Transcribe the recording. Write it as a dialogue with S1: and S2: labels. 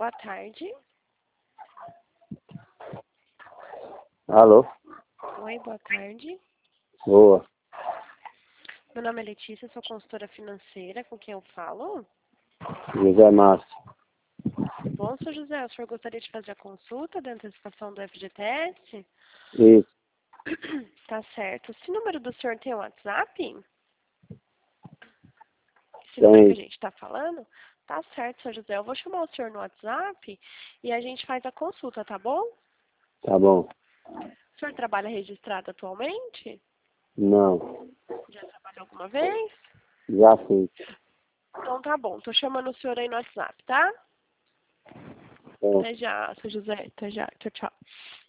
S1: Boa tarde.
S2: Alô?
S1: Oi, boa tarde.
S2: Boa.
S1: Meu nome é Letícia, sou consultora financeira. Com quem eu falo?
S2: José Márcio.
S1: Bom, seu José, o senhor gostaria de fazer a consulta da antecipação do FGTS?
S2: Isso.
S1: Tá certo. Esse número do senhor tem WhatsApp? Esse número que a
S2: Tem.
S1: gente está falando? Tá certo, seu José. Eu vou chamar o senhor no WhatsApp e a gente faz a consulta, tá bom?
S2: Tá bom.
S1: O senhor trabalha registrado atualmente?
S2: Não.
S1: Já trabalhou alguma vez?
S2: Já fui.
S1: Então tá bom. Tô chamando o senhor aí no WhatsApp, tá?
S2: Bom.
S1: Até já, seu José. Até já. Tchau, tchau.